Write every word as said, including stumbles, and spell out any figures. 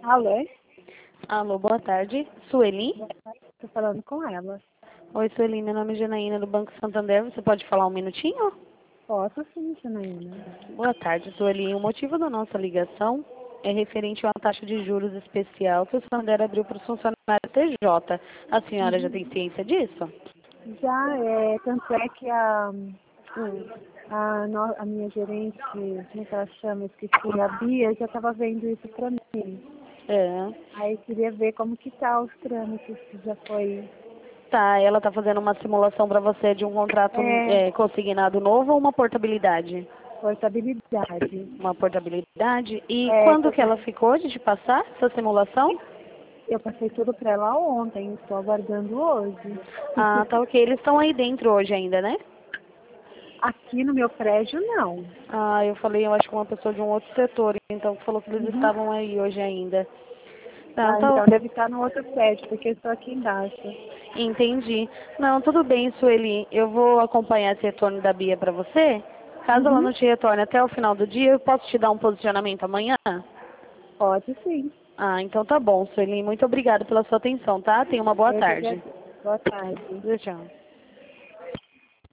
Alô? Alô, boa tarde. Sueli? Tô falando com ela. Oi, Sueli, meu nome é Janaína do Banco Santander. Você pode falar um minutinho? Posso sim, Janaína. Boa tarde, Sueli. O motivo da nossa ligação é referente a uma taxa de juros especial que o Santander abriu para os funcionários T J. A senhora já Uhum. tem ciência disso? Já é, tanto é que a, Hum. a, no- a minha gerente, como é que ela chama? Esqueci, a Bia, já estava vendo isso pra mim. É. Aí queria ver como que tá os trâmites, se já foi. Tá, ela tá fazendo uma simulação para você de um contrato É, é, consignado novo ou uma portabilidade? portabilidade. Uma portabilidade. E É, que quando eu, que ela ficou de te passar essa simulação? eu passei tudo pra ela ontem, estou aguardando hoje. Ah, tá ok. Eles estão aí dentro hoje ainda, né? Aqui no meu prédio, não. Ah, eu falei, eu acho que uma pessoa de um outro setor, então falou que eles Uhum. estavam aí hoje ainda. Não, Ah, tá, então deve estar no outro prédio, porque eu estou aqui embaixo. entendi. Não, tudo bem, Sueli. Eu vou acompanhar esse retorno da Bia pra você. Caso ela Uhum. não te retorne até o final do dia, eu posso te dar um posicionamento amanhã? Pode sim. Ah, então tá bom, Sueli. Muito obrigada pela sua atenção, tá? Tenha uma boa Eu que tarde. agradeço. Boa tarde. Tchau.